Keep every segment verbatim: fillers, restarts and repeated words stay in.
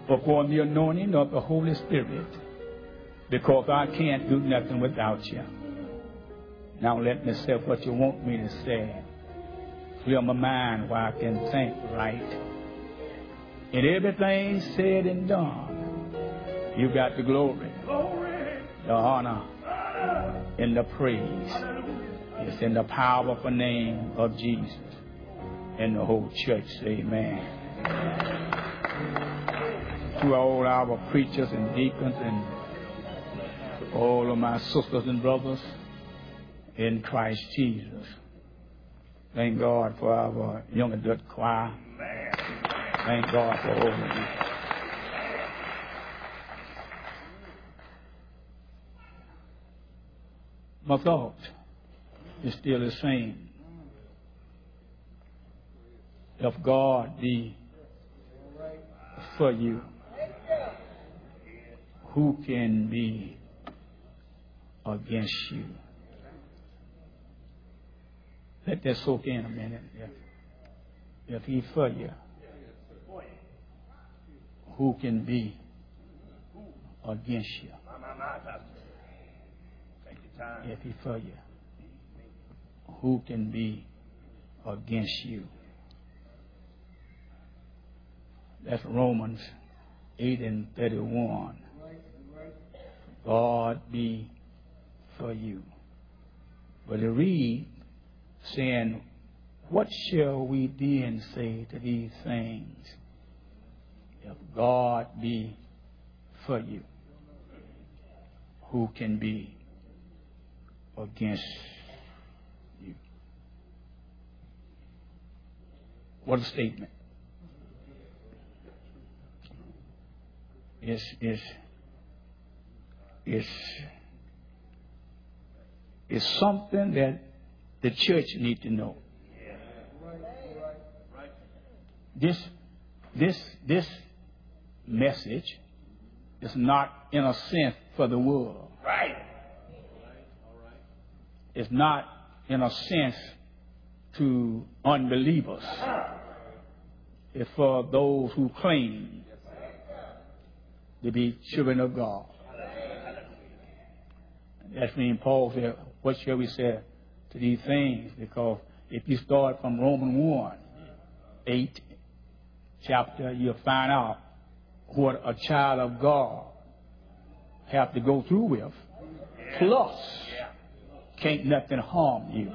upon the anointing of the Holy Spirit, because I can't do nothing without you. Now let me say what you want me to say. Clear my mind where I can think right. In everything said and done, you got the glory, the honor, and the praise. It's in the powerful name of Jesus. And the whole church say amen. To all our preachers and deacons and to all of my sisters and brothers in Christ Jesus. Thank God for our young adult choir. Thank God for all of you. My thought is still the same. If God be for you, who can be against you? Let that soak in a minute. If, if He for you, who can be against you? If He for you, who can be against you? That's Romans eight and thirty-one. God be for you. But it read, saying, what shall we then say to these things? If God be for you, who can be against you? What a statement. It's, it's, it's, it's something that the church needs to know. This, this, this message is not in a sense for the world. Right. It's not in a sense to unbelievers. It's for those who claim to be children of God. That's when Paul said, what shall we say to these things? Because if you start from Romans one, eight chapter, you'll find out what a child of God have to go through with. Plus, can't nothing harm you.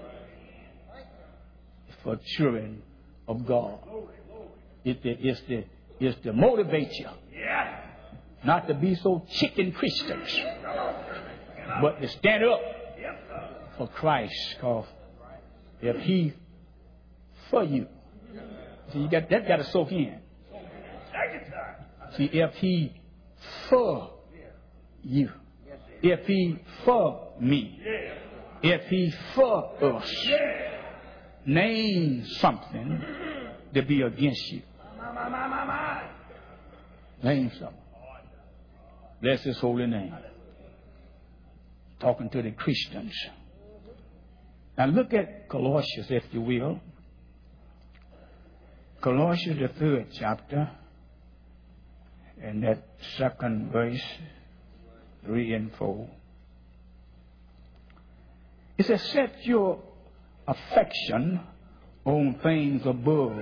It's for children of God. It's the, it's the, it's to motivate you. Not to be so chicken Christians, but to stand up for Christ. Because if He for you, see, you got that got to soak in. See, if He for you, if He for me, if He for us, name something to be against you. Name something. Bless His holy name. Talking to the Christians. Now look at Colossians, if you will. Colossians, the third chapter, and that second verse, three and four. It says, set your affection on things above,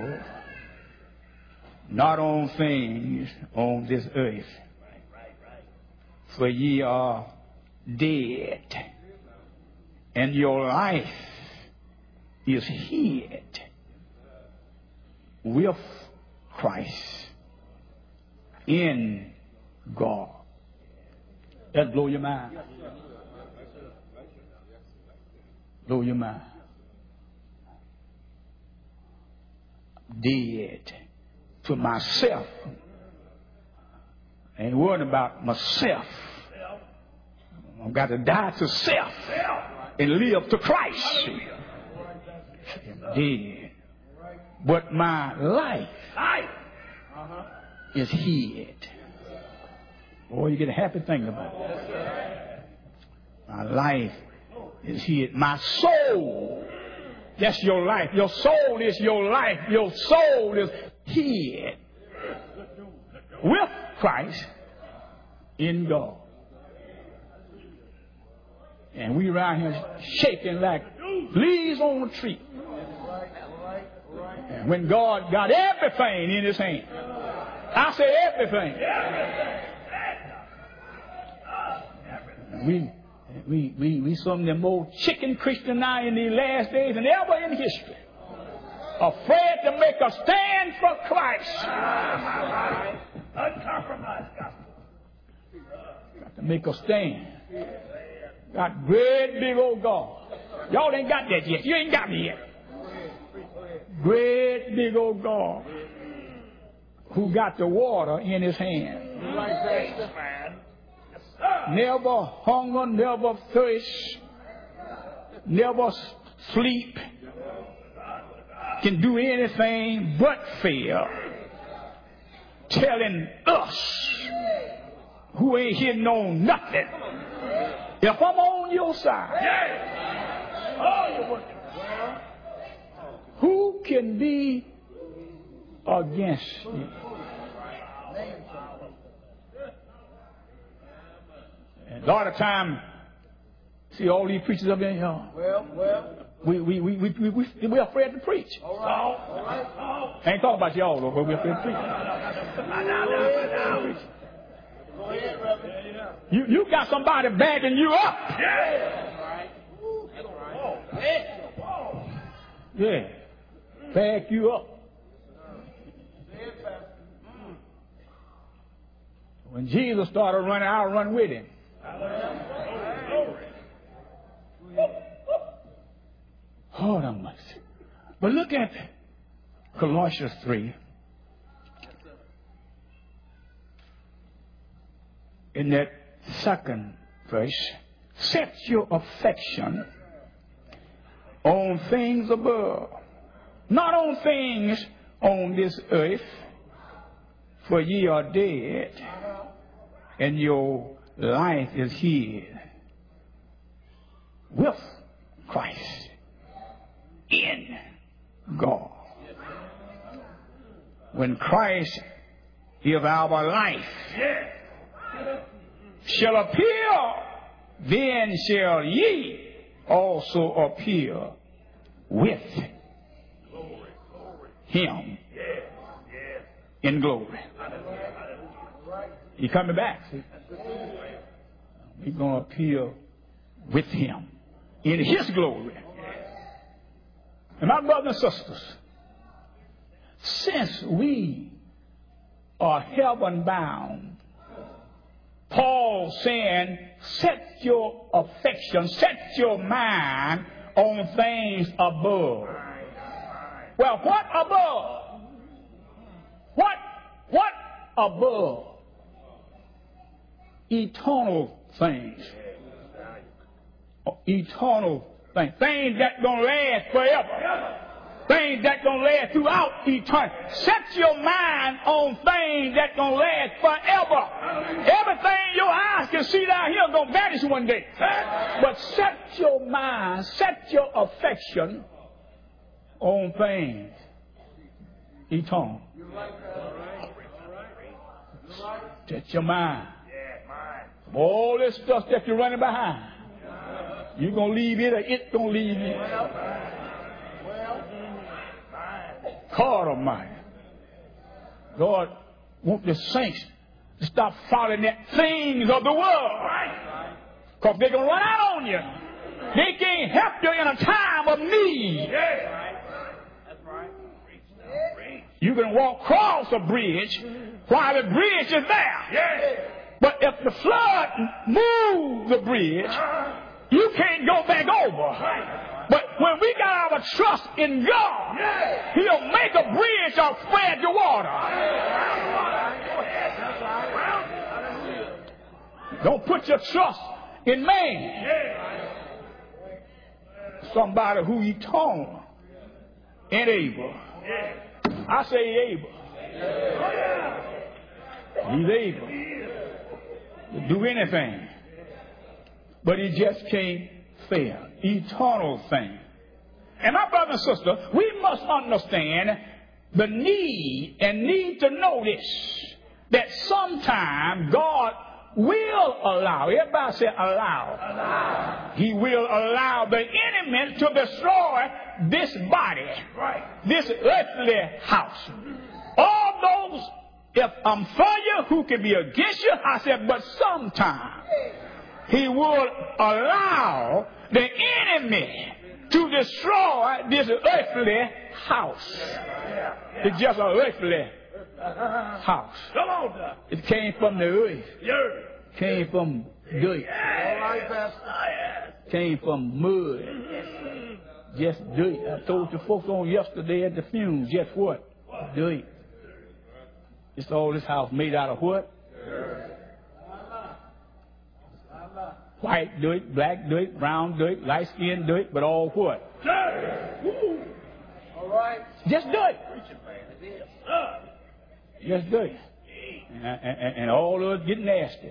not on things on this earth. For ye are dead, and your life is hid with Christ in God. That blow your mind. Blow your mind. Dead to myself. I ain't worried about myself. I've got to die to self and live to Christ. Dead. But my life is hid. Boy, you get a happy thing about it. My life is hid. My soul, that's your life. Your soul is your life. Your soul is hid with Christ in God. And we around here shaking like leaves on a tree. And when God got everything in his hand, I say everything. We, we, we, we some of them more chicken Christians now in these last days than ever in history. Afraid to make a stand for Christ. Uncompromised gospel. Got to make a stand. Got great big old God. Y'all ain't got that yet. You ain't got me yet. Great big old God who got the water in his hand. Never hunger, never thirst, never sleep, can do anything but fail. Telling us who ain't here know nothing, if I'm on your side, who can be against you? And a lot of time, see all these preachers up in here. Well, well. We we we we we we we're afraid to preach. All right, all right. I ain't talking about y'all though, but we're afraid to preach. Go ahead, Reverend. You you got somebody backing you up. Yeah. That's right. Yeah. Back you up. When Jesus started running, I'll run with him. Hold on, mercy. But look at Colossians three. In that second verse, set your affection on things above, not on things on this earth, for ye are dead, and your life is hid with Christ in God. When Christ is our life, shall appear, then shall ye also appear with him in glory. He coming back. See? We're going to appear with him in his glory. And my brothers and sisters, since we are heaven bound, Paul saying, set your affection, set your mind on things above. Well, what above? What? What above? Eternal things. Eternal things. Things that gonna last forever. Things that gonna last throughout eternity. Set your mind on things that gonna last forever. Everything your eyes can see down here gonna vanish one day. But set your mind, set your affection on things eternal. Set your mind. All this stuff that you're running behind, you're gonna leave it or it's gonna leave you. God Almighty. God wants the saints to stop following the things of the world. Because they're going to run out on you. They can't help you in a time of need. You can walk across a bridge while the bridge is there. But if the flood moves the bridge, you can't go back over. But when we got our trust in God, he'll make a bridge or spread the water. Don't put your trust in man. Somebody who eternal and able. I say able. He's able to do anything. But he just can't fail. Eternal thing. And my brother and sister, we must understand the need and need to know this. that sometime God will allow, everybody say allow. allow. He will allow the enemy to destroy this body, right. This earthly house. All those, if I'm for you, who can be against you, I said, but sometime he will allow the enemy to destroy this earthly house. It's just an earthly house. It came from the earth. Came from dirt. Came from mud. Just dirt. I told the folks on yesterday at the funeral, just what? Dirt. It's all this house made out of what? White dirt, black dirt, brown dirt, light skinned dirt, but all what? Dirt. All right. Just dirt. Just dirt. And, and, and all of it get nasty.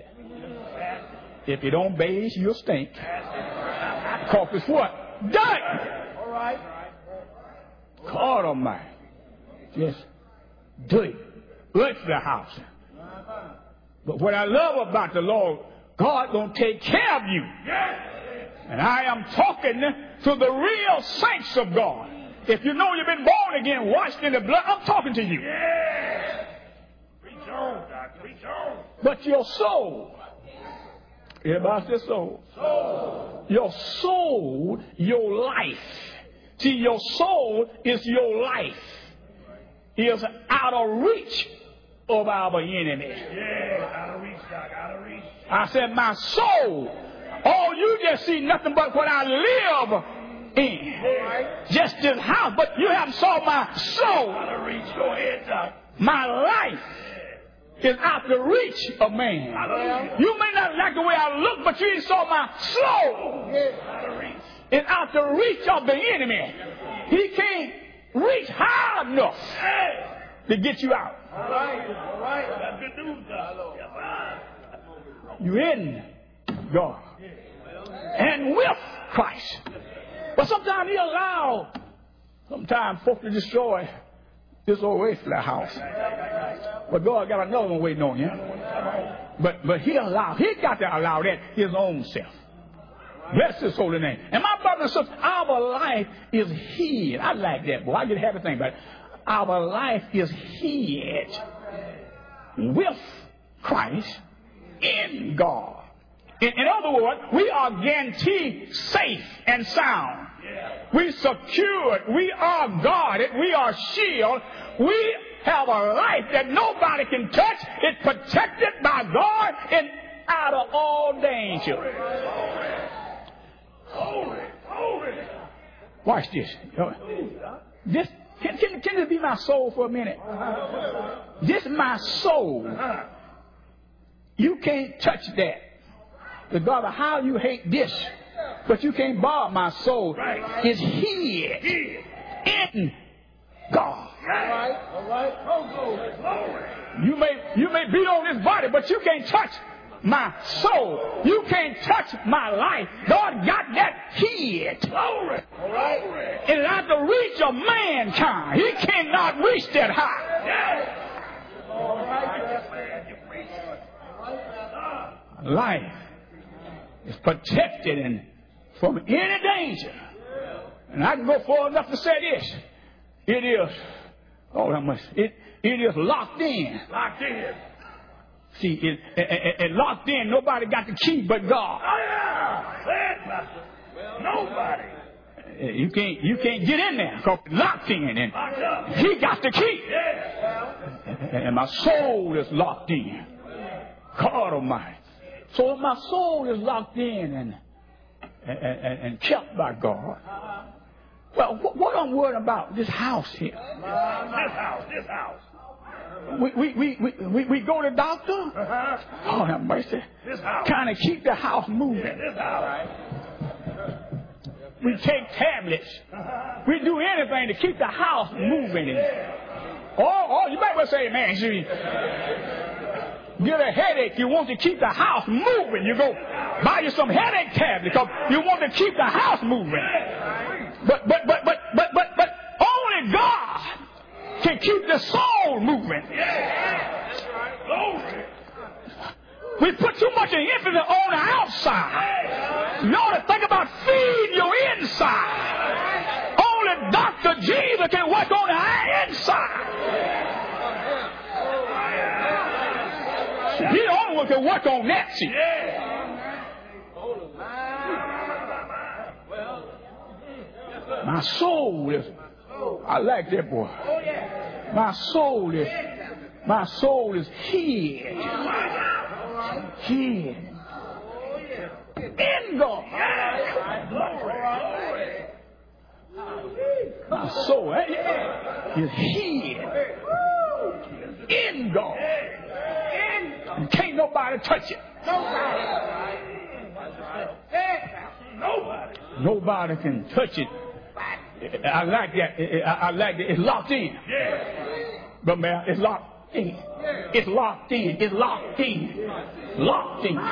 If you don't bathe, you'll stink. Because it's what? Dirt. All right. God Almighty. Just dirt. Earthly house. But what I love about the Lord, God gonna take care of you. And I am talking to the real saints of God. If you know you've been born again, washed in the blood, I'm talking to you. Preach on, Doc. Preach on. But your soul, everybody say soul. Soul. Your soul, your life. See, your soul is your life. Is out of reach of our enemy. Yeah, out of reach, Doc, out of reach. I said, my soul, oh, you just see nothing but what I live in. Right. Just this house, but you haven't saw my soul. Out of reach, go ahead, Doc. My life is out the reach of man. Yeah. You may not like the way I look, but you ain't saw my soul. Yeah. Out of reach. It's out the reach of the enemy. He can't reach high enough to get you out. All right, all right. That's good news, Doc. You're in God and with Christ. But sometimes He allow, sometimes folks to destroy this old earthly house. But God got another one waiting on you. But but He allow, He got to allow that His own self. Bless His holy name. And my brother and sister, our life is hid. I like that, boy. I get a happy thing about it. Our life is hid with Christ in God. In, in other words, we are guaranteed safe and sound. We secured. We are guarded. We are shielded. We have a life that nobody can touch. It's protected by God and out of all danger. Watch this. This can, can, can this be my soul for a minute? This is my soul. You can't touch that. Regardless of how you hate this, but you can't borrow my soul. Right. It's hid in God. All right, all right. You may you may be on this body, but you can't touch my soul. You can't touch my life. God got that hid. Glory. All right. It's out the reach of mankind. He cannot reach that high. Yes. All right. Life is protected and from any danger. And I can go far enough to say this. It is, oh, how much? It, it is locked in. Locked in. See, it, it, it, it locked in. Nobody got the key but God. Oh, yeah. Nobody. You can't, you can't get in there because it's locked in. And He got the key. Yeah. And my soul is locked in. God Almighty. So my soul is locked in and and, and, and kept by God. Well, what, what I'm worried about, this house here. This house, this house. We we we we, we, we go to the doctor. Uh-huh. Oh, have mercy. This house. Kind of keep the house moving. Yeah, this house. We take tablets. Uh-huh. We do anything to keep the house moving. Yeah. Oh, oh, you might well say, man, see. Get a headache, you want to keep the house moving. You go buy you some headache tablets because you want to keep the house moving. But but but but but but but only God can keep the soul moving. much emphasis on the outside. You ought to think about feeding your inside. Only Doctor Jesus can work on the inside. He the only one can work on that. See? My soul is, I like that boy. My soul is, my soul is hid. Hid. In God. My soul is hid. In God. And can't nobody touch it. Nobody. Nobody can touch it. I like that. I like that. It's locked in. But man, it's locked in. It's locked in. It's locked in. Locked in.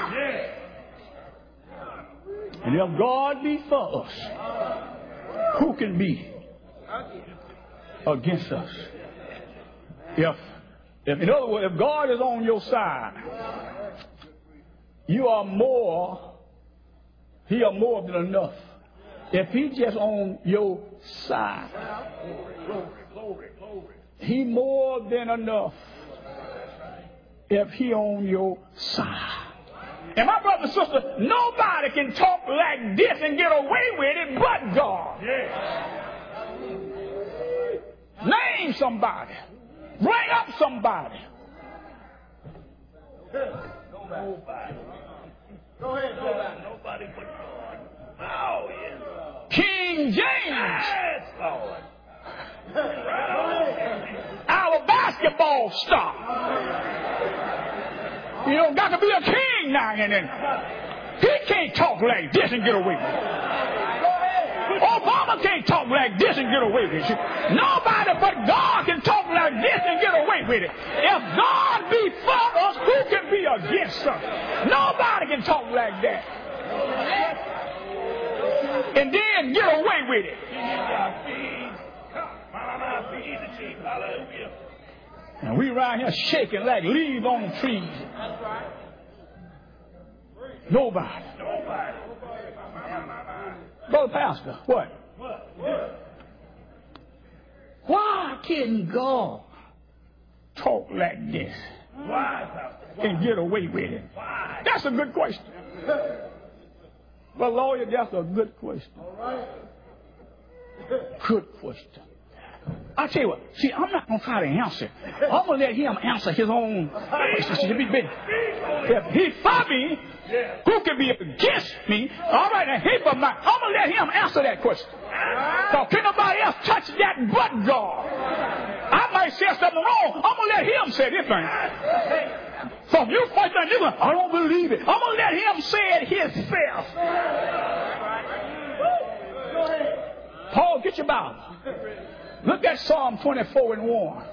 And if God be for us, who can be against us? If, if in other words, if God is on your side, you are more, he are more than enough. If he just on your side, he more than enough. If he on your side. And my brother and sister, nobody can talk like this and get away with it but God. Name somebody. Bring up somebody. Nobody. Go ahead, nobody. Nobody but God. Oh, yeah. King James. Yes, Lord. Our basketball star. You don't got to be a king now and then. He can't talk like this and get away with it. Obama can't talk like this and get away with it. Nobody but God can talk like this and get away with it. If God be for us, who can be against us? Nobody can talk like that. And then get away with it. And we around here shaking like leaves on trees. Nobody. Brother Pastor, what? Why can God talk like this and get away with it? That's a good question. Well, lawyer, that's a good question. Good question. I tell you what, see, I'm not going to try to answer. I'm going to let him answer his own question. If he for me, who can be against me? All right, now, he for mine. I'm going to let him answer that question. So can nobody else touch that but God? I might say something wrong. I'm going to let him say this thing. So if you fight that, you're I don't believe it. I'm going to let him say it himself. Paul, get your Bible. Look at Psalm twenty-four and one.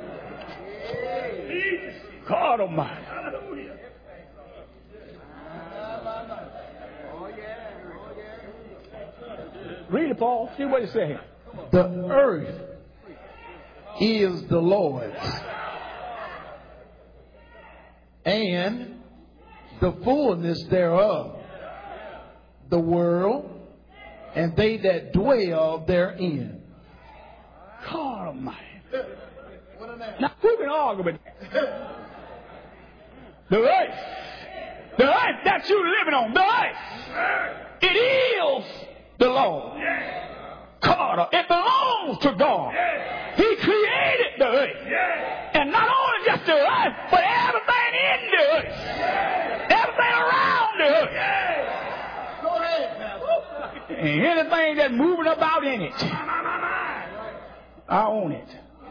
God Almighty. Read it, Paul. See what it says. The earth is the Lord's, and the fullness thereof, the world, and they that dwell therein. God Almighty. Now, who can argue with that? The earth. The earth that you're living on. The earth. It is the Lord. God. It belongs to God. He created the earth. And not only just the earth, but everything in the earth. Everything around the earth. Go ahead. And anything that's moving about in it. I own it.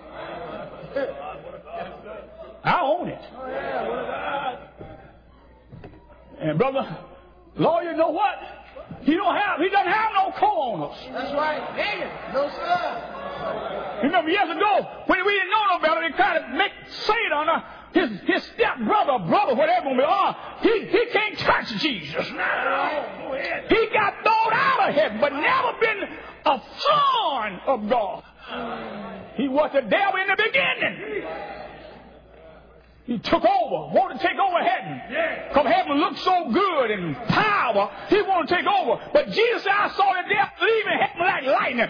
I own it. And brother, Lord, you know what? He don't have. He doesn't have no co-owners. That's right. No sir. Remember years ago when we didn't know no better, they tried to make Satan uh, his his step brother, brother, whatever. Uh, he he can't touch Jesus. No. He got thrown out of heaven, but never been a son of God. He was the devil in the beginning. He took over, wanted to take over heaven. Because heaven looked so good and power, he wanted to take over. But Jesus said, I saw the devil leaving heaven like lightning.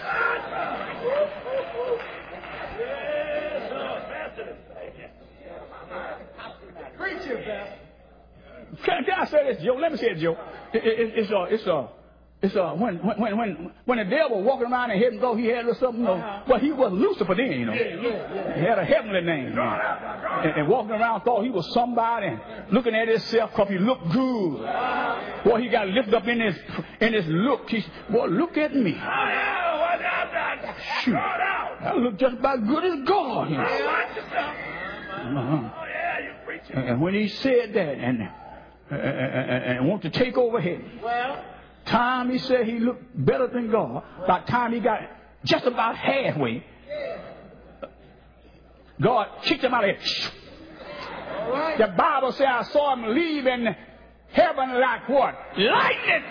Preach it, Pastor. Can, can I say this, Joe? Let me say it, Joe. It, it, it's a, it's a, it's a, when, when, when, when the devil was walking around in heaven, go, he had something, you know, uh-huh. Well, he was Lucifer then, you know. Yeah, yeah, yeah. He had a heavenly name. You know, and, and walking around thought he was somebody and looking at himself because he looked good. Boy, he got lifted up in his, in his look. He, boy, look at me. Shoot. I look just about good as God. You know. Uh-huh. And when he said that and, uh, and, and want to take over heaven, well, time he said he looked better than God. By the time he got just about halfway, God kicked him out of here. Right. The Bible says I saw him leaving heaven like what? Lightning.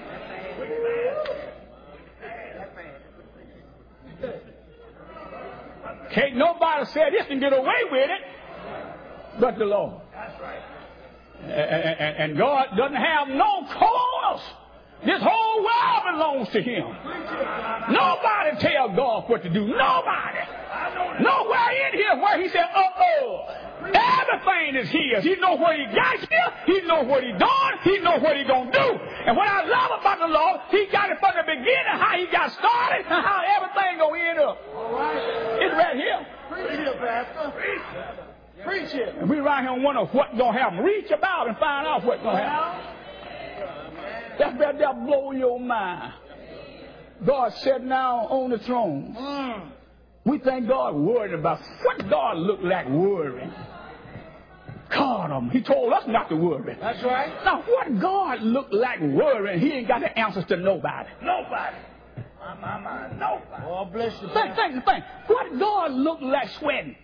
Can't nobody say this and get away with it but the Lord. That's right. And, and, and God doesn't have no corners. This whole world belongs to him. Nobody tell God what to do. Nobody. Nowhere in here where he said, uh-oh. Everything is his. He knows what he got here. He knows what he done. He knows what he going to do. And what I love about the Lord, he got it from the beginning, how he got started, and how everything going to end up. All right. It's right here. Preach it, Pastor. Preach it. And we right here wonder what's going to happen. Reach about and find out what's going to happen. That's better that blow your mind. God sat now on the throne. Mm. We think God worried about what God looked like worrying. God, um, he told us not to worry. That's right. Now, what God looked like worrying, he ain't got the answers to nobody. Nobody. My, my, my, nobody. Oh, bless you. Think, think, think. What God looked like sweating?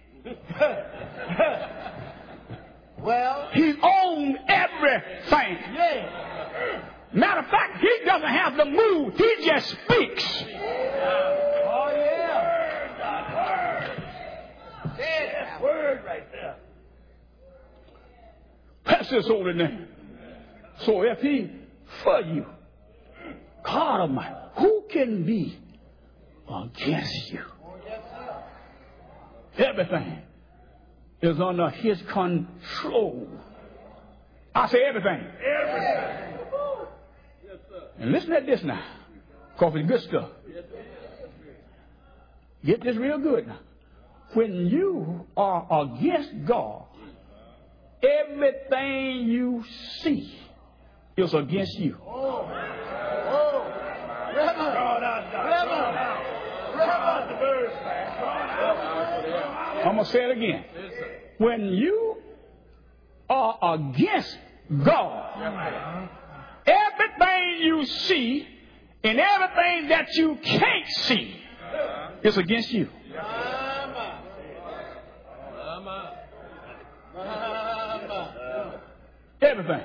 Well, he owned everything. Yeah. Matter of fact, he doesn't have to move. He just speaks. Oh, yeah. That word right there. That's his holy name. So if he for you, God Almighty, who can be against you? Everything is under his control. I say everything. Everything. And listen to this now, because it's good stuff. Get this real good now. When you are against God, everything you see is against you. Oh, oh, Reverend, Reverend, Reverend. I'm going to say it again. When you are against God, everything you see and everything that you can't see is against you. Everything.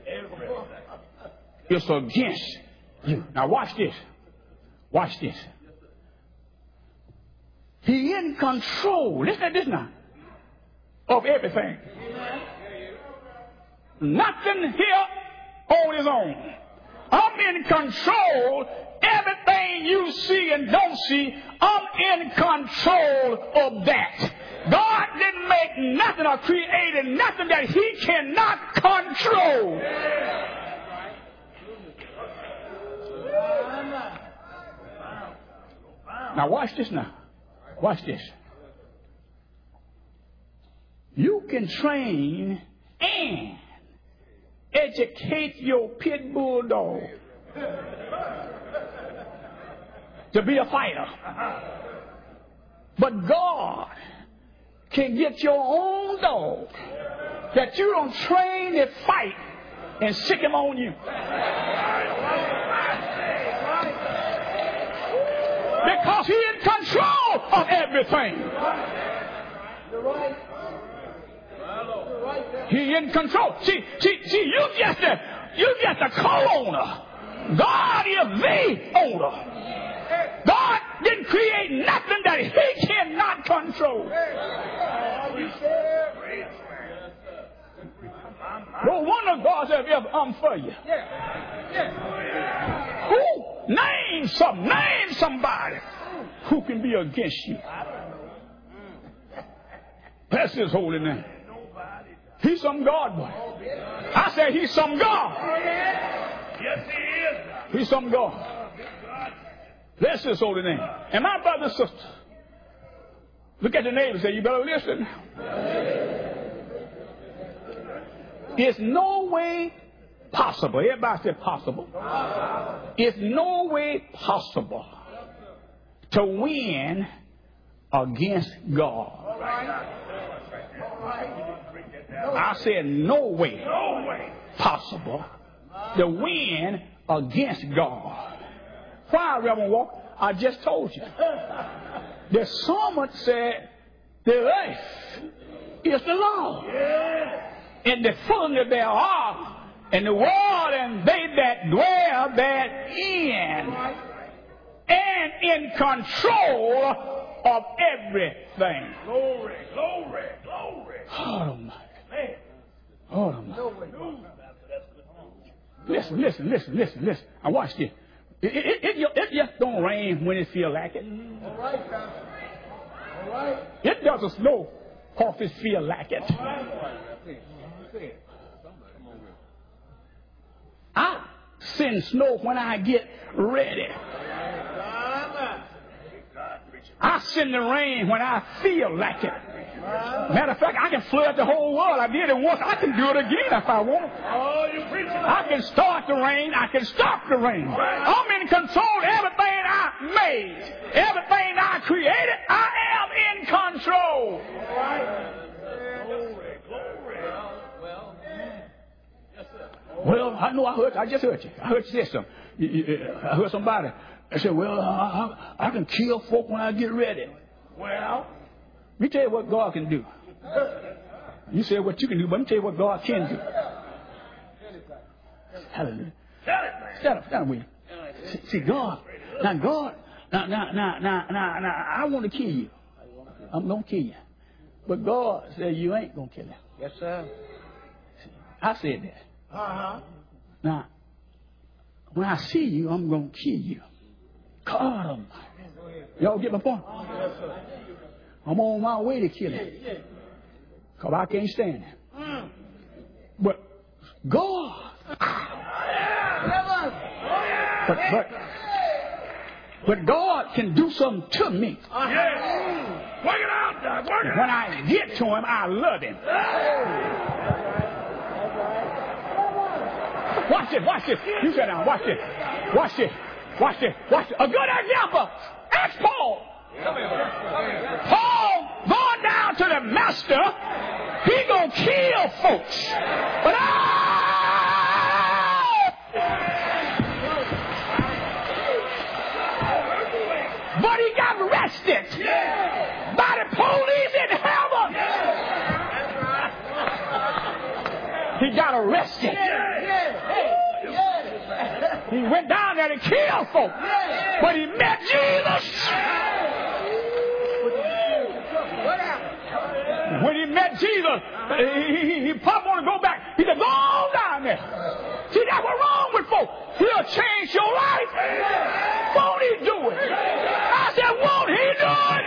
It's against you. Now watch this. Watch this. He in control. Listen to this now. Of everything. Nothing here on his own. I'm in control. Everything you see and don't see, I'm in control of that. God didn't make nothing or created nothing that he cannot control. Now watch this now. Watch this. You can train and educate your pit bull dog to be a fighter. But God can get your own dog that you don't train to fight and sick him on you. Because he's in control of everything. He in control. See, see, see, you just a, you just a co-owner. God is the owner. God didn't create nothing that he cannot control. no wonder God said, ever, I'm for you. Yeah. Yeah. Who? Name some. Name somebody who can be against you. Bless his holy name. He's some God, boy. I say he's some God. Yes, he is. He's some God. Bless his holy name. And my brother and sister, look at the neighbor and say, you better listen. It's no way possible. Everybody say possible. It's no way possible to win against God. I said no way possible to win against God. Why, Reverend Walker? I just told you. The psalmist said the earth is the Lord, and the fullness thereof, and the world and they that dwell therein, and in control of everything. Glory, glory, glory. God Almighty. God Almighty. Listen, listen, listen, listen, listen. I watch this. It, it, it, it just don't rain when it feels like it. All right, Pastor. All right. It doesn't snow because it feels like it. I send snow when I get ready. I send the rain when I feel like it. Matter of fact, I can flood the whole world. I did it once. I can do it again if I want. Oh, you preaching. I can start the rain. I can stop the rain. I'm in control of everything I made. Everything I created, I am in control. Well, I know I heard. I just heard you. I heard you say something. I heard somebody. I said, well, I, I, I can kill folk when I get ready. Well, let me tell you what God can do. You say what you can do, but let me tell you what God can do. Hallelujah. Stand up, stand up with you. See, see, God, now God, now, now, now, now, now, now, I want to kill you. I'm going to kill you. But God said you ain't going to kill him. yes, sir. I said that. Uh-huh. Now, when I see you, I'm going to kill you. God Almighty. Y'all get my point? Yes, sir. I'm on my way to kill him. Because I can't stand him. Mm. But God. But, but, but God can do something to me. Yeah. Work it out, Doc. Work it When out. I get to him, I love him. Watch this, watch this. You sit down, watch this. Watch this. Watch this. Watch this. A good example. Ask Paul. Paul going down to the master. He gonna kill folks. But I But he got arrested by the police in heaven. He got arrested. He went down there to kill folks. But he met Jesus. When he met Jesus, he, he, he probably want to go back. He said, go on down there. See, that's what's wrong with folks. He'll change your life. Won't he do it? I said, won't he do it?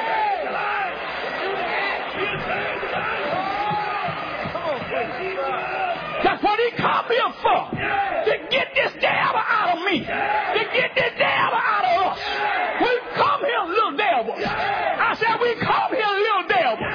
That's what he come here for. To get this devil out of me. To get this devil out of us. We come here, little devil. I said, we come here, little devil.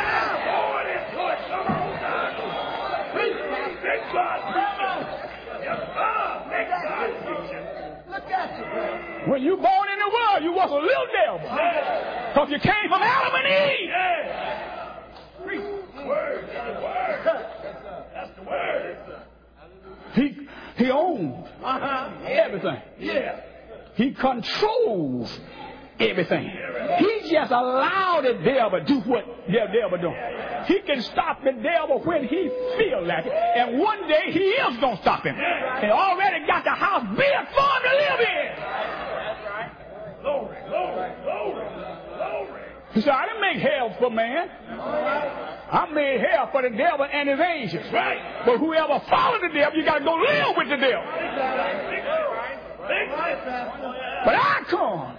When you born in the world, you was a little devil. Because you came from Adam and Eve. Preach the word. That's the word. That's the word. He, he owns Uh-huh. everything. Yeah. He controls everything. He just allowed the devil to do what the devil do. He can stop the devil when he feels like it. And one day he is going to stop him. And already got the house built for him to live in. Glory, glory, glory, glory. He said, I didn't make hell for man. I made hell for the devil and his angels. Right. But whoever follows the devil, you got to go live with the devil. But I come.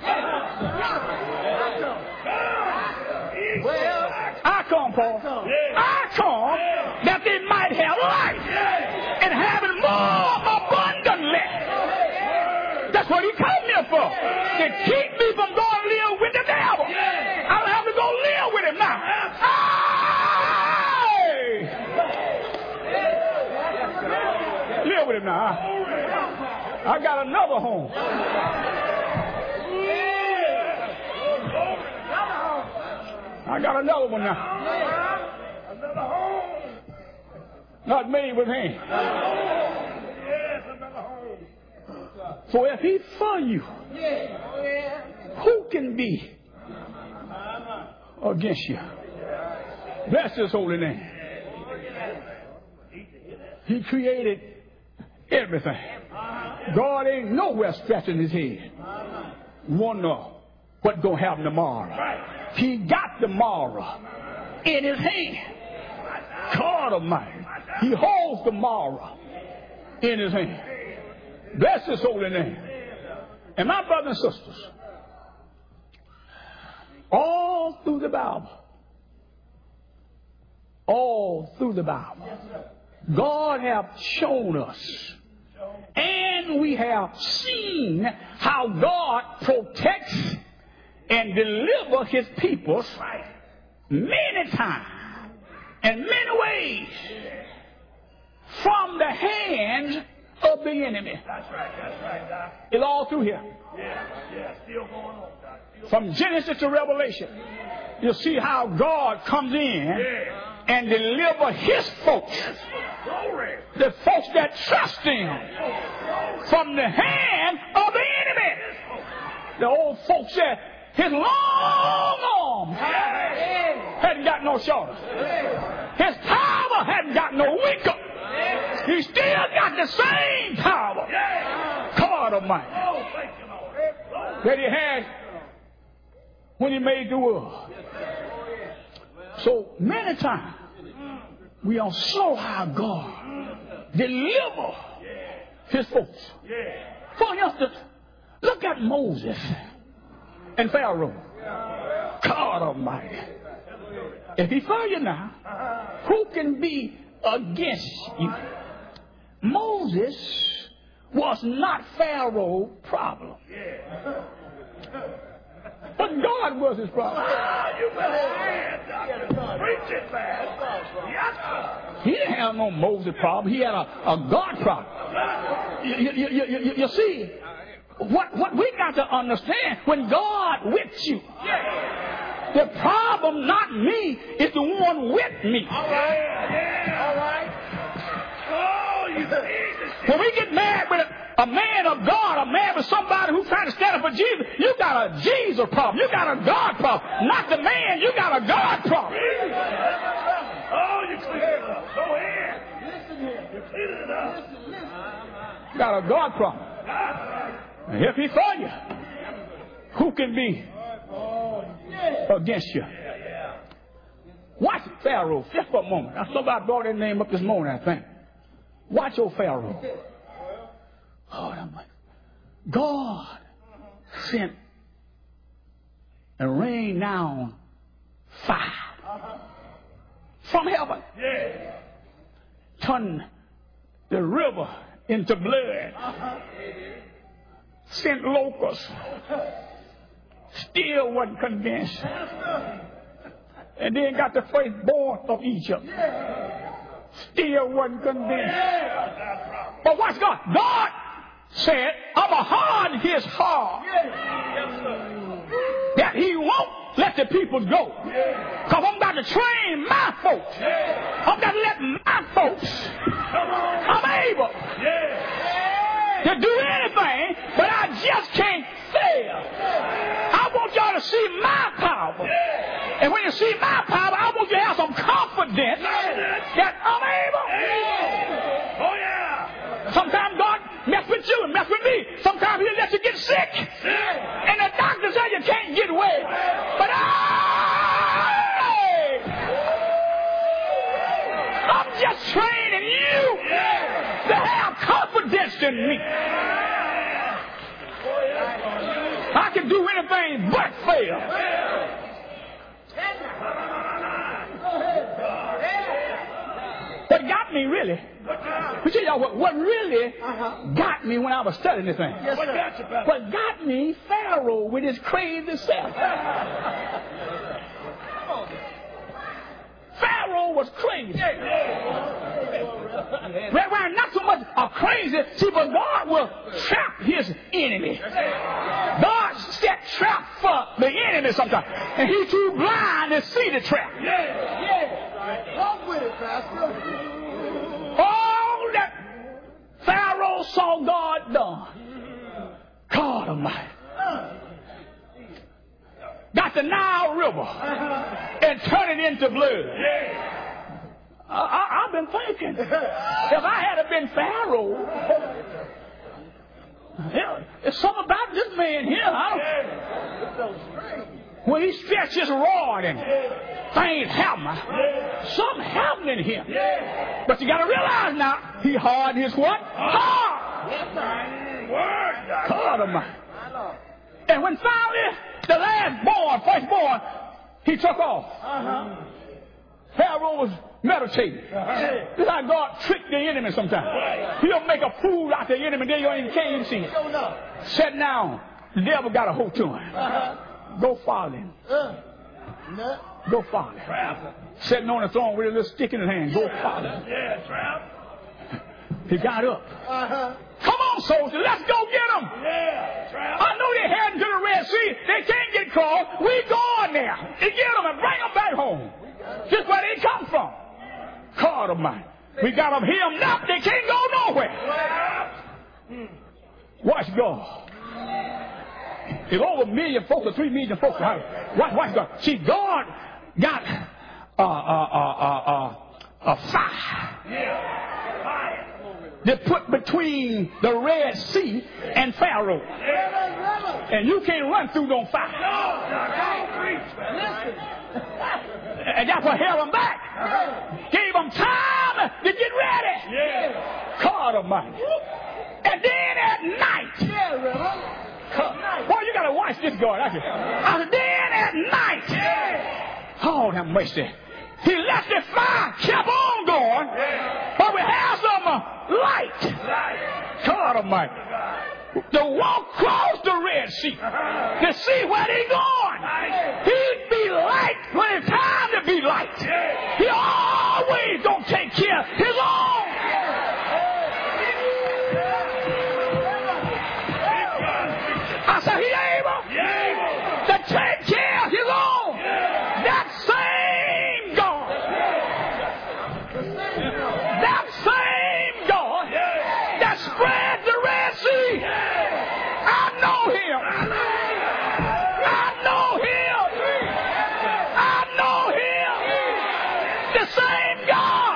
I come, Paul. I come that they might have life and have it more abundantly. That's what he came here for. To keep me from going to live with the devil. I don't have to go live with him now. Hey! Live with him now. I got another home. I got another one now. Another home. Not made with hands. Yes, another home. So if he's for you, who can be against you? Bless his holy name. He created everything. God ain't nowhere scratching his head. Wonder what's going to happen tomorrow. He got tomorrow in his hand. God Almighty. He holds tomorrow in his hand. Bless his holy name. And my brothers and sisters, all through the Bible, all through the Bible, God has shown us, and we have seen how God protects and delivers his people many times, in many ways, from the hands of the enemy. That's right, that's right, Doc. It's all through here. Yeah, yeah, still going on, Doc. Still From Genesis to Revelation, you'll see how God comes in yeah. and delivers his folks, Glory. the folks that trust him, from the hand of the enemy. The old folks said his long arm hadn't got no shorter. His power hadn't got no weaker. He still got the same power. God Almighty. Oh, thank you, Lord. That he had when he made the world. So many times we are so how God deliver his folks. For instance, look at Moses and Pharaoh. God Almighty. If he for you now, who can be against you? Moses was not Pharaoh's problem. But God was his problem. Ah, you better stand, Doctor. Preach it, man. Yes, sir. He didn't have no Moses problem. He had a, a God problem. You, you, you, you, you see, what, what we got to understand, when God with you, the problem, not me, is the one with me. All right. Yeah. All right. Oh, you Jesus. When we get mad with a, a man of God, a man with somebody who's trying to stand up for Jesus, you got a Jesus problem. You got a God problem. Not the man, you got a God problem. Oh, you cleared it up. Go ahead. Listen here. You cleared it up. You got a God problem. And if he for you, who can be against you? Watch Pharaoh just for a moment. Now, somebody brought that name up this morning, I think. Watch your Pharaoh. Oh, God sent and rained down fire from heaven. Turned the river into blood. Sent locusts. Still wasn't convinced. And then got the firstborn of Egypt. Still wasn't convinced. But watch God. God said, I'm a hard his heart that he won't let the people go. Because I'm about to train my folks. I'm about to let my folks. I'm able to do anything, but I just can't fail. I want y'all to see my power. And when you see my power, I want you to have some confidence that I'm able. Oh, yeah. Sometimes God mess with you and mess with me. Sometimes he'll let you get sick. And the doctor says you can't get well. But I training you to have confidence in me. I can do anything but fail. What got me really? But you know what, what really uh-huh. got me when I was studying this thing? Yes, what got you, Pastor? What got me? Pharaoh with his crazy self. Pharaoh was crazy. Well, well, not so much a crazy, see, but God will trap his enemy. God set trap for the enemy sometimes, and he's too blind to see the trap. Yeah, yeah. Come with it, Pastor. All that Pharaoh saw God done. God Almighty. Got the Nile River and turn it into blood. I, I, I've been thinking, if I had been Pharaoh, there's something about this man here. I don't, when he stretched his rod and things happen, something happening here. But you got to realize now, he hard his what? Hard. God Almighty. And when finally the last born, first born, he took off. Uh-huh. Pharaoh was meditating. Uh-huh. This is how God tricked the enemy sometimes. He'll make a fool out of the enemy, then you ain't can't even see it. Sit down. The devil got a hold to him. Uh-huh. Go follow him. Uh, no. Go follow him. Trap. Sitting on the throne with a little stick in his hand. Go follow him. Yeah, trap. He got up. Uh-huh. Come on, soldier, let's go get them. Yeah, trap. I know they're heading to the Red Sea. They can't get across. We going there to get them and bring them back home. Just where they come from. God Almighty. We got them hemmed up. They can't go nowhere. Watch God. There's over a million folks or three million folks. Watch, watch God. See, God got uh, uh, uh, uh, uh, a fire. Yeah. Fire. They put between the Red Sea and Pharaoh. And you can't run through no fire. And that's what held them back. Gave them time to get ready. God Almighty. And then at night. Boy, you got to watch this, God. And then at night. Oh, have mercy. He let the fire kept on going, but we have some uh, light. God Almighty. To walk across the Red Sea, to see where they're going. He'd be light when it's time to be light. He always gonna take care of his own. I said, he able to take care of his own. That same God. That same God that spread the Red Sea. I know him. I know him. I know him. The same God.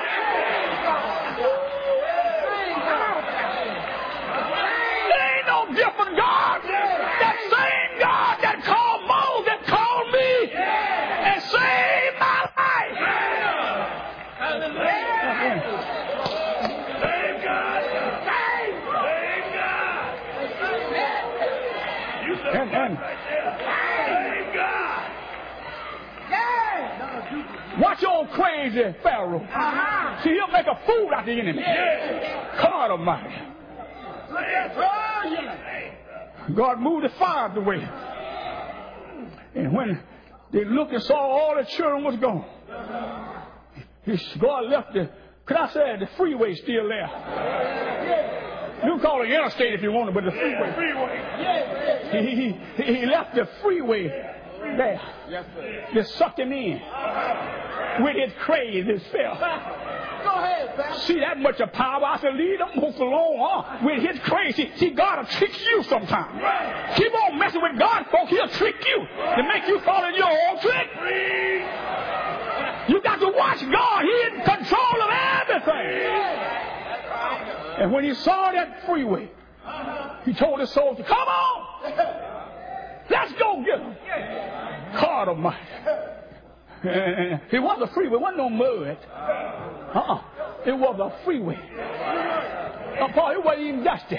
There ain't no different God. That same God that called Moses, that called me and saved my life. Same God. Same God. You said And, and same God. watch old crazy Pharaoh. Uh-huh. See, he'll make a fool out of the enemy. Yeah. God Almighty. God moved the fire out the way. And when they looked and saw all the children was gone, God left the, could I say, the freeway still there. You can call it interstate if you want it, but the freeway. He, he, he left the freeway there. They sucked him in with his crazy self. Go ahead, Pastor. See that much of power? I said, leave them folks alone, huh? With his crazy. See, God will trick you sometimes. Right. Keep on messing with God, folks. He'll trick you to make you fall in your own trick. You got to watch God. He's in control of everything. And when he saw that freeway, he told his soldier, come on. Let's go get him. God Almighty. It wasn't a freeway. It wasn't no mud. Uh-uh. It was a freeway. Uh, Paul, it wasn't even dusty.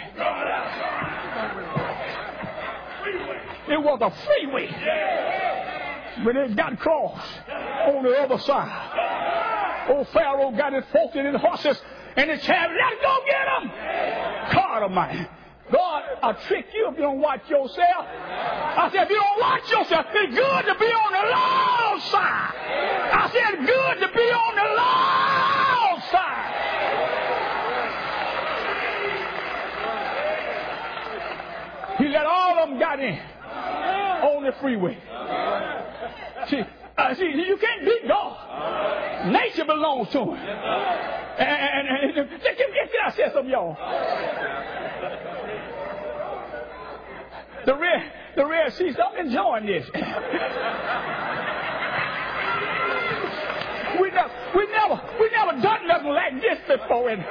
It was a freeway. When they got across on the other side, old Pharaoh got his folks and his horses and his chariot. Let's go get them. God Almighty. God will trick you if you don't watch yourself. I said, if you don't watch yourself, it's good to be on the Lord's side. I said, it's good to be on the Lord's side. He let all of them get in on the freeway. See, uh, see, you can't beat God. Nature belongs to him. And, and, and, and can, can I say something, y'all? The Red, the Red Sea, stop enjoying this. we never, we never, we never done nothing like this before. And,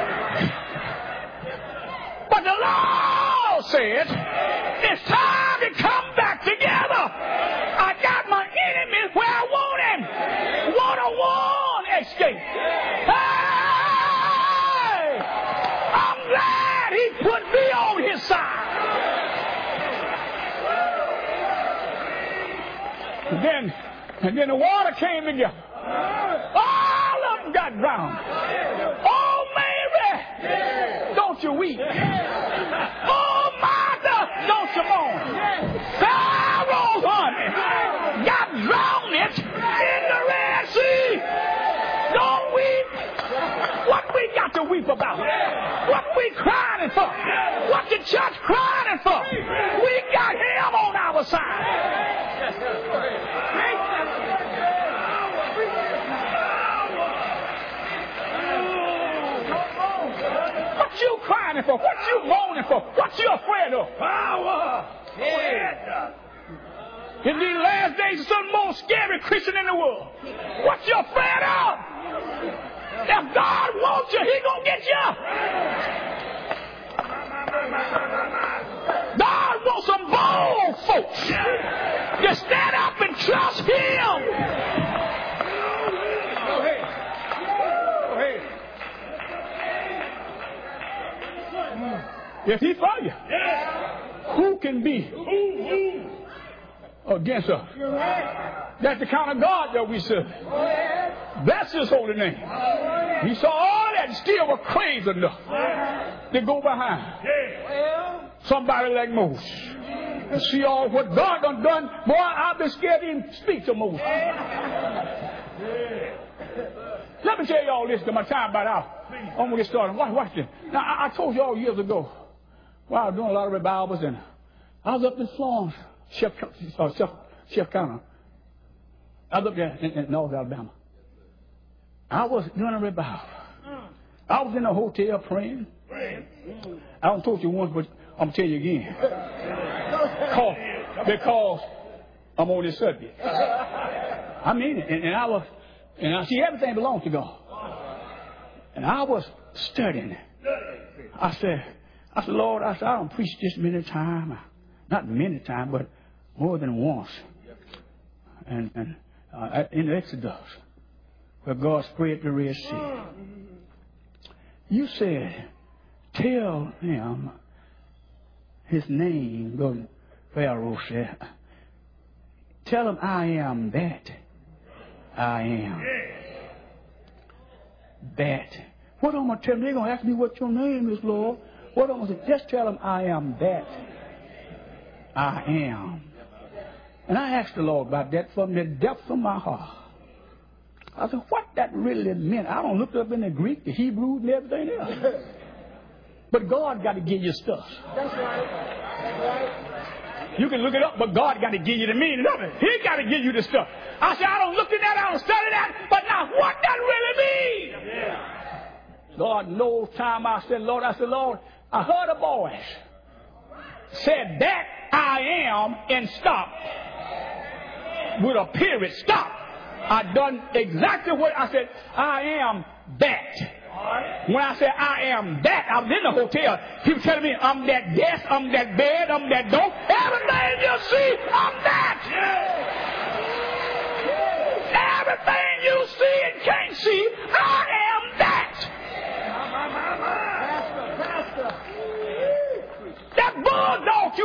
but the Lord said, it's time to come back together. I got my enemies where I want them. One-on-one escape. Hey! I'm glad he put me on his side. And then, and then the water came together. All of them got drowned. Oh, Mary, don't you weep. Oh, Martha, don't you mourn. Pharaoh's army got drowned in the Red Sea. Don't weep. What we got to weep about? What we crying for? What the church crying for? We got him on our side. What you crying for? What you moaning for? What you afraid of? Power! Yeah. In these last days, there's some more scary Christian in the world. What you afraid of? If God wants you, He gonna get you. God wants some bold folks to stand up and trust Him. Go ahead. Go ahead. If He for you, who can be against us? That's the kind of God that we serve. That's His holy name. He saw all that and still was crazy enough to go behind somebody like Moses. To see all what God done done, boy, I've been scared to even speak to Moses. Let me tell you all this to my time about out. I'm going to get started. Watch, watch this. Now, I, I told you all years ago, while I was doing a lot of revivals, and I was up in Florence, Chef, uh, Chef, Chef County. I was up there in, in North Alabama. I was doing a revival. I was in a hotel praying. I don't told you once, but I'm going to tell you again. Because, because I'm on this subject. I mean it. And, and I was, and I see everything belongs to God. And I was studying. I said, I said, Lord, I said, I don't preach this many times. Not many times, but more than once. And, and uh, in Exodus, where God spread the Red Sea. You said, tell him his name. God, Pharaoh said, tell him I am that I am. That. What am I going to tell them? They're going to ask me what your name is, Lord. What am I going to say? Just tell them I am that I am. And I asked the Lord about that from the depths of my heart. I said, what that really meant? I don't look up in the Greek, the Hebrew, and everything else. But God got to give you stuff. That's right. That's right. You can look it up, but God got to give you the meaning of it. He got to give you the stuff. I said, I don't look at that, I don't study that, but now what that really means? Yeah. Lord knows time I said, Lord, I said, Lord, I heard a voice said that I am and stop. With a period, stop. I done exactly what I said. I am that. When I said I am that, I was in the hotel. People telling me I'm that desk, I'm that bed, I'm that door. Everything you see, I'm that. Everything you see and can't see, I am that.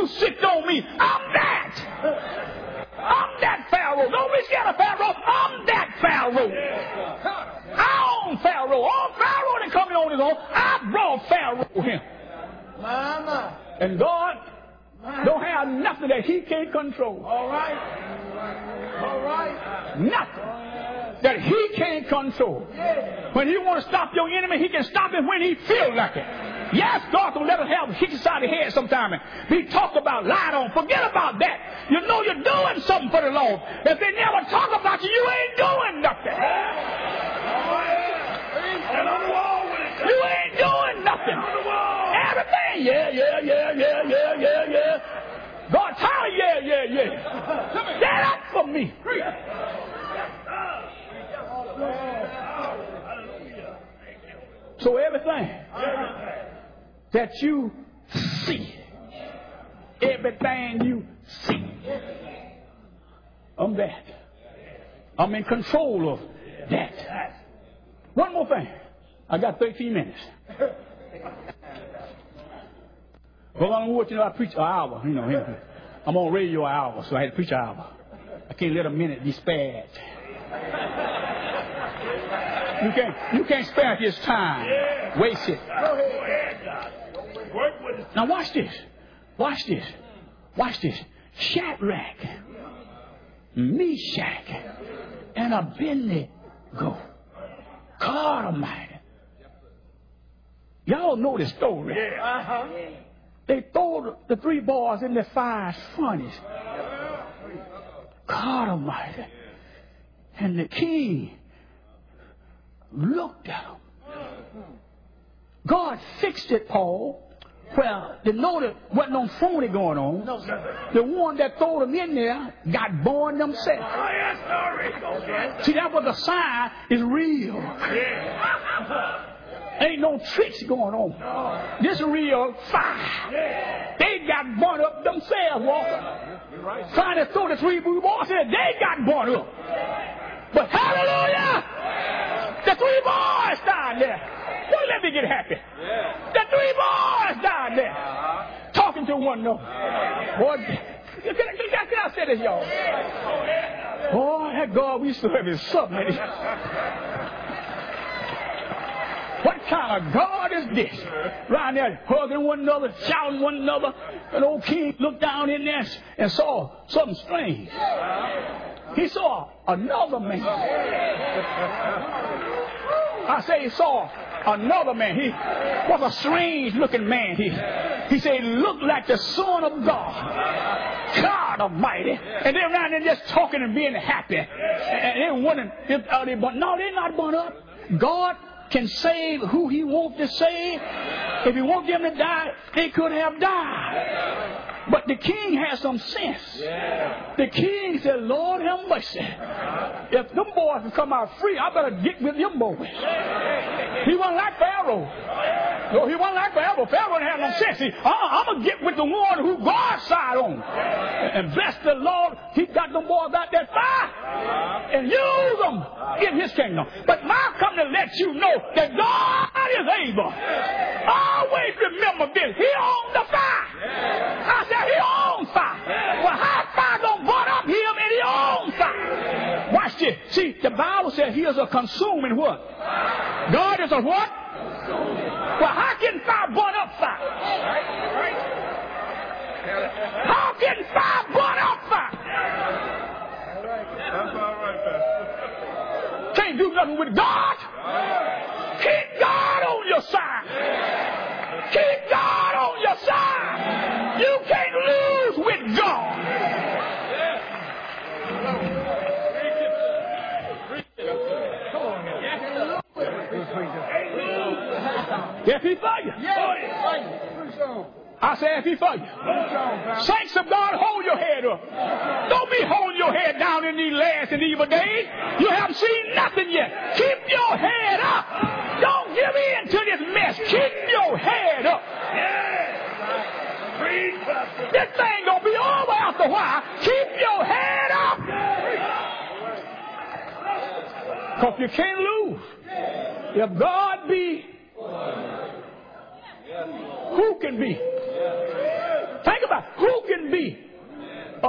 you sit on me. I'm that. I'm that Pharaoh. Don't be scared of Pharaoh. I'm that Pharaoh. I own Pharaoh. All Pharaoh didn't come in on his own. I brought Pharaoh here. Mama. And God don't have nothing that he can't control. All right. All right. Nothing that he can't control. When he wants to stop your enemy, he can stop it when he feels like it. Yes, God will let us have hit you side of the head sometime and be talked about, lied on. Forget about that. You know you're doing something for the Lord. If they never talk about you, you ain't doing nothing. You ain't doing nothing. Everything, yeah, yeah, yeah, yeah, yeah, yeah, yeah. God, tired, yeah, yeah, yeah. Stand up for me. So everything that you see, everything you see, I'm that. I'm in control of that. One more thing. I got thirteen minutes. Well, I'm watching. I preach an hour. You know, I'm on radio an hour, so I had to preach an hour. I can't let a minute be spared. You can't. You can't spare his time. Waste it. Now watch this. Watch this. Watch this. Shadrach, Meshach, and Abednego. God Almighty. Y'all know the story. Uh-huh. They throw the three boys in the fire furnace. God Almighty. And the king looked at them. God fixed it, Paul. Well, they know there wasn't no phony going on. No, the one that threw them in there got born themselves. Oh, yeah, sorry. See, that was a sign is real. Yeah. Ain't no tricks going on. No. This is real fire. Yeah. They got born up themselves, Walker. Right. Trying to throw the three blue boys in, they got born up. But hallelujah! Yeah. The three boys died there. Well, let me get happy. Yeah. The three boys died there. Uh-huh. Talking to one another. Yeah. Boy, can, can, can, can I say this, y'all? Yeah. Oh, that God we serve is something. What kind of God is this? Right there, hugging one another, shouting one another. An old king looked down in there and saw something strange. He saw another man. I say he saw another man. He was a strange looking man. He, he said he looked like the Son of God. God Almighty. And they're around there just talking and being happy. And they wondering, are they born? No, they're not born up. God can save who he wants to save. If he wants them to die, they could have died. But the king has some sense. Yeah. The king said, Lord have mercy. If them boys can come out free, I better get with them boys. He wasn't like Pharaoh. No, he wasn't like Pharaoh. Pharaoh didn't have no sense. He, uh, I'm going to get with the one who God's side on. And bless the Lord, he got them boys out that fire and use them in his kingdom. But I've come to let you know that God is able. Always remember this. He owns the fire. I said he owns fire. Well, how fire gonna burn up him and he owns fire? Watch this. See, the Bible says he is a consuming what? God is a what? Well, how can fire burn up fire? How can fire burn up fire? That's all right, Pastor. Can't do nothing with God. Keep God on your side. Keep God on your side. You can't lose with God. If he for you. I say if he for you. Saints of God, hold your head up. Don't be holding your head down in these last and evil days. You haven't seen nothing yet. Keep your head up. Don't give in to this mess. Keep your head up. This thing gonna be over after a while. Keep your head up. Because you can't lose. If God be, who can be? Think about it. Who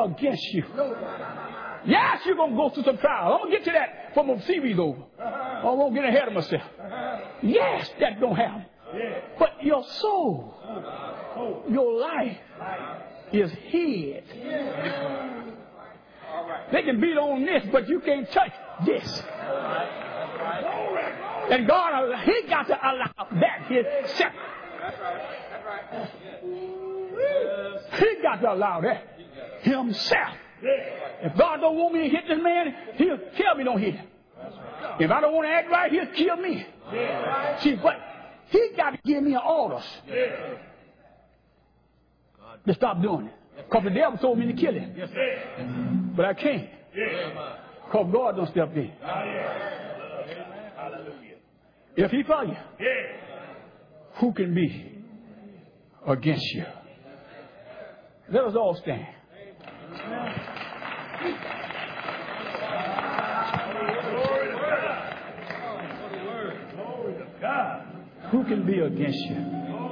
against you. Yes, you're going to go through some trials. I'm going to get to that from a series over. I won't get ahead of myself. Yes, that's going to happen. But your soul, your life is hid. They can beat on this, but you can't touch this. And God, He got to allow that Himself. He got to allow that Himself. If God don't want me to hit this man, He'll tell me don't hit him. If I don't want to act right, He'll kill me. See, but He got to give me orders to stop doing it. Because the devil told me to kill him. But I can't. Because God don't step in. If He for you, who can be against you? Let us all stand. Who can be against you?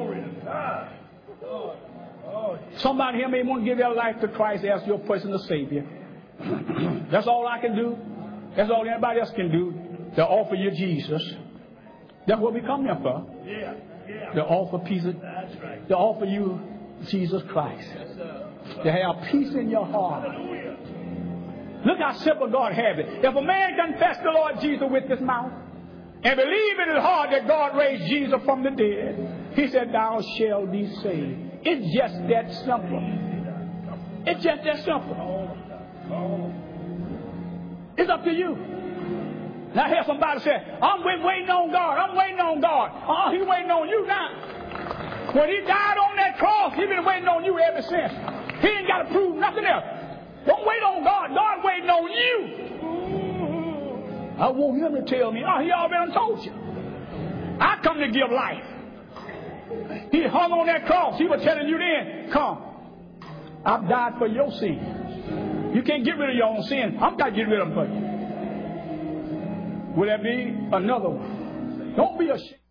Somebody here may want to give their life to Christ as your personal Savior. That's all I can do. That's all anybody else can do. To offer you Jesus. That's what we come here for. To offer peace. To offer you Jesus Christ. To have peace in your heart. Look how simple God has it. If a man confess the Lord Jesus with his mouth and believe in his heart that God raised Jesus from the dead, He said, thou shalt be saved. It's just that simple. It's just that simple. It's up to you. Now I hear somebody say, I'm waiting on God. I'm waiting on God. Oh, He's waiting on you now. When He died on that cross, He's been waiting on you ever since. He ain't got to prove nothing else. Don't wait on God. God waiting on you. I want Him to tell me, oh, He already told you. I come to give life. He hung on that cross. He was telling you then, come, I've died for your sin. You can't get rid of your own sin. I've got to get rid of them for you. Will there be another one? Don't be ashamed.